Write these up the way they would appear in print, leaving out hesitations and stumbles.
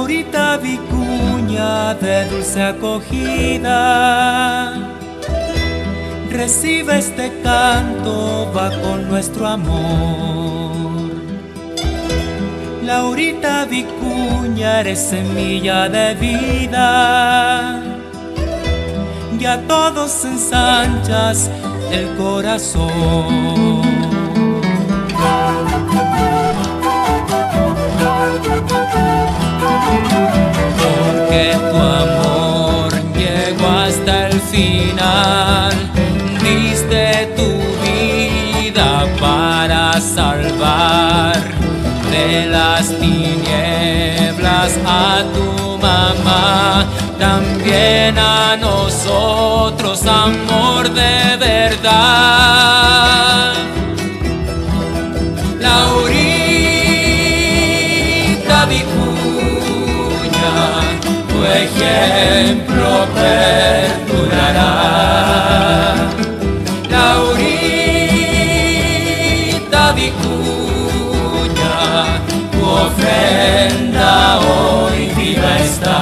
Laurita Vicuña de dulce acogida, recibe este canto, va con nuestro amor. Laurita Vicuña, eres semilla de vida, y a todos ensanchas el corazón. Porque tu amor llegó hasta el final, diste tu vida para salvar de las tinieblas a tu mamá, también a nosotros, amor de verdad. Laurita Vicuña, tu ejemplo perdurará. Laurita Vicuña, tu ofrenda hoy viva está.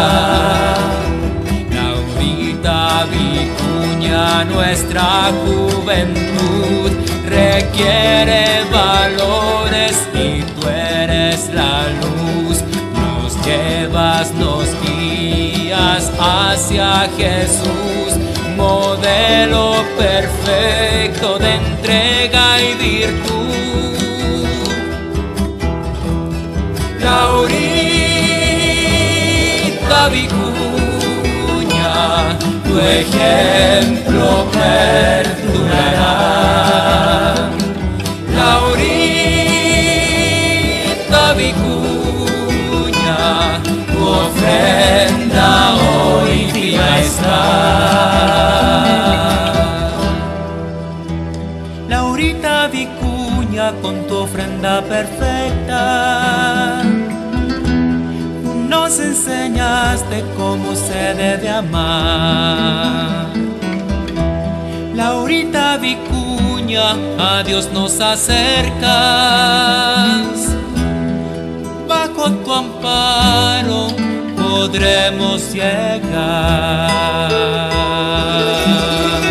Laurita Vicuña, nuestra juventud requiere valores y tú eres la luz. Nos llevas, nos guías hacia Jesús, modelo perfecto de entrega y virtud. Laurita Vicuña, tu ejemplo perdurará. Laurita Vicuña, tu ofrenda hoy viva está. Laurita Vicuña, con tu ofrenda perfecta, nos enseñaste cómo se debe amar. Laurita Vicuña, a Dios nos acercas, bajo tu amparo podremos llegar.